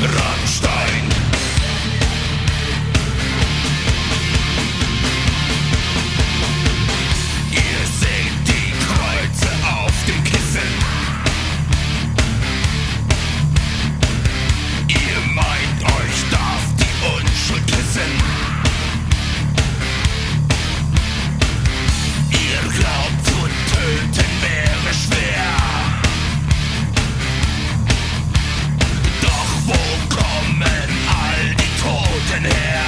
Rammstein. Ihr seht die Kreuze auf dem Kissen. Ihr meint, euch darf die Unschuld küssen. Ihr glaubt, zu töten wäre schwer. Doch wo kommen all die Toten her?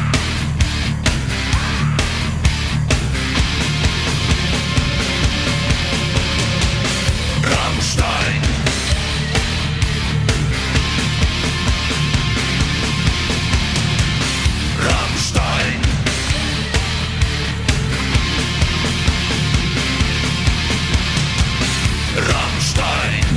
Rammstein. Rammstein. Rammstein.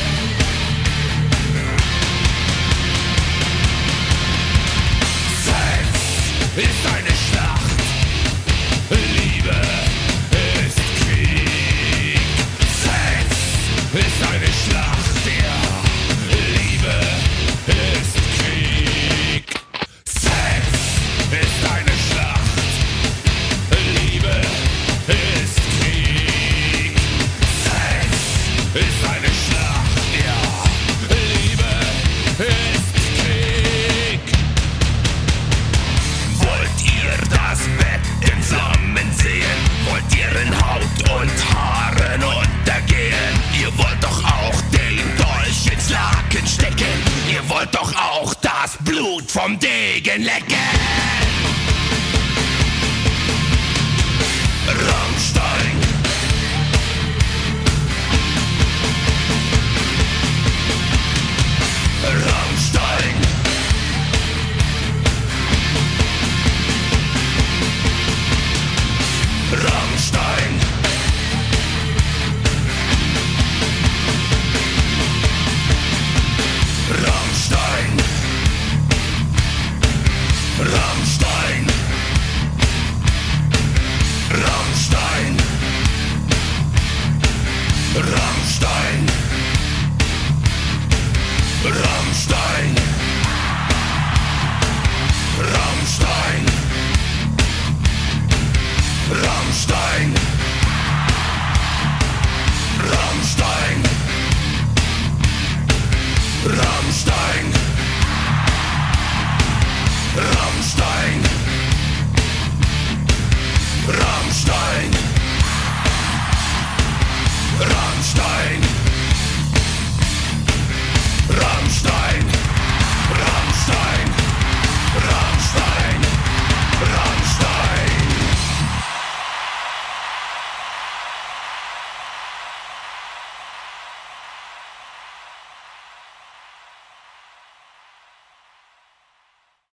Sex ist eine Schlacht, Liebe ist Krieg. Sex ist eine Schlacht, ja, Liebe ist Krieg. Sex ist eine Schlacht, Liebe ist Krieg. Sex ist eine Schlacht, ja, Liebe ist Krieg. Wollt ihr das Bett in Flammen sehen? Wollt ihr in Haut und Haaren untergehen? Ihr wollt doch auch den Dolch ins Laken stecken. Ihr wollt doch auch das Blut vom Degen lecken. Rammstein. Rammstein. Rammstein. Rammstein. Rammstein. Rammstein. Rammstein. Rammstein. Rammstein. Rammstein. Rammstein. Rammstein.